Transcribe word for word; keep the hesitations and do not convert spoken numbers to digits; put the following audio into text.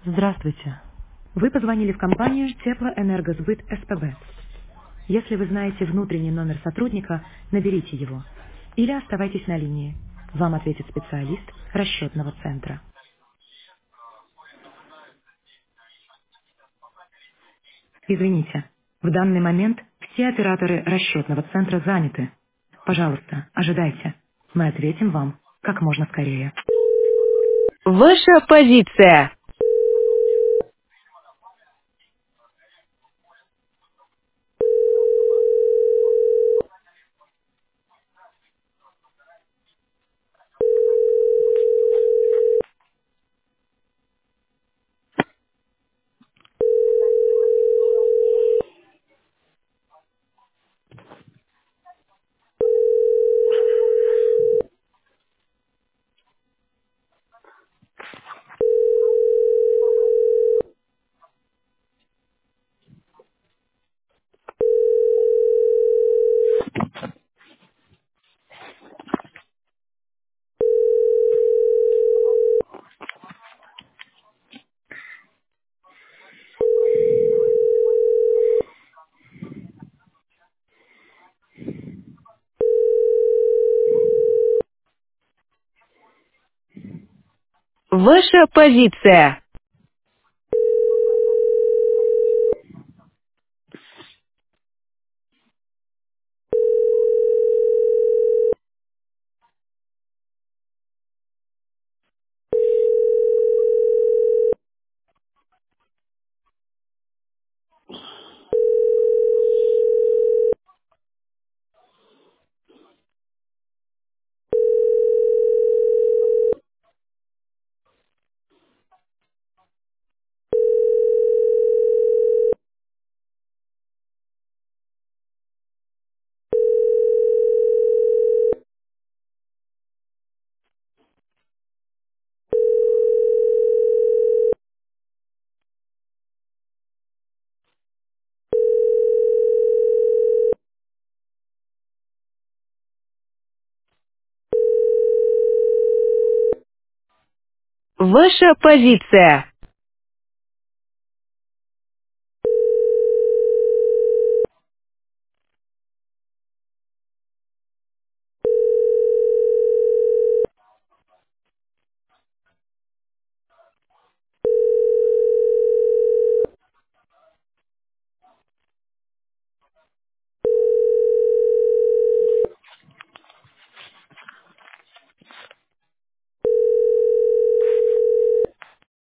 Здравствуйте. Вы позвонили в компанию Теплоэнергосбыт СПБ. Если вы знаете внутренний номер сотрудника, наберите его. Или оставайтесь на линии. Вам ответит специалист расчетного центра. Извините, в данный момент все операторы расчетного центра заняты. Пожалуйста, ожидайте. Мы ответим вам как можно скорее. Ваша позиция. Ваша позиция. Ваша позиция.